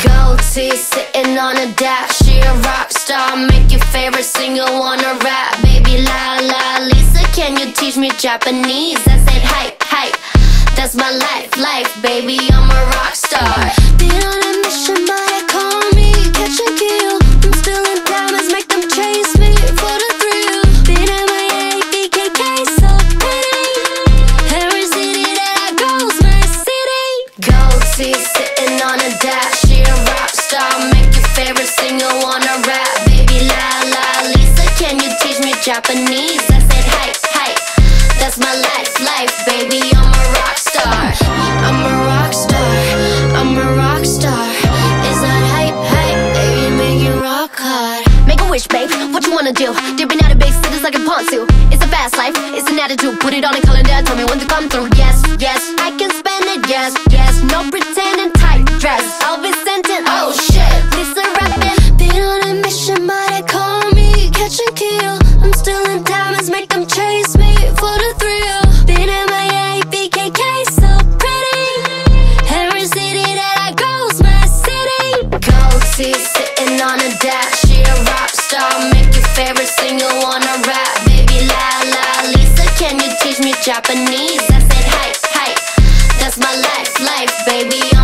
Gold teeth sitting on a dash. She a rock star, make your favorite singer wanna rap. Baby la la Lisa, can you teach me Japanese? I said hype, hype, that's my life, baby, I'm a rock star. Been on a mission, but they call me catch and kill. I'm spilling diamonds, make them chase me for the thrill. Been at my BKK, so pretty. Every city that I go's my city. Gold teeth sitting on a dash. She a rock star, make your favorite singer wanna rap. Baby la la Lisa, can you teach me Japanese? I said hype, hype, that's my life, baby, I'm a rock star. I'm a rock star, I'm a rock star. Is that hype, hype, baby, make it rock hard. Make a wish, babe, what you wanna do? Dipping out of big cities like a ponzu. It's a fast life, it's an attitude. Put it on a calendar, tell me when to come through. Yes, yes, I can spend it, yes, yes. No pretending, tight dress, I'll be scented, oh shit, listen rapping. Been on a mission, but they call me catch and kill. I'm still in diamonds, make them chase me for the thrill. Been at my BKK, so pretty. Every city that I go's my city. Gold teeth sitting on a dash. She a rock star, make your favorite singer wanna rap. Baby la la Lisa, can you teach me Japanese? I said hype, hype, that's my life, baby.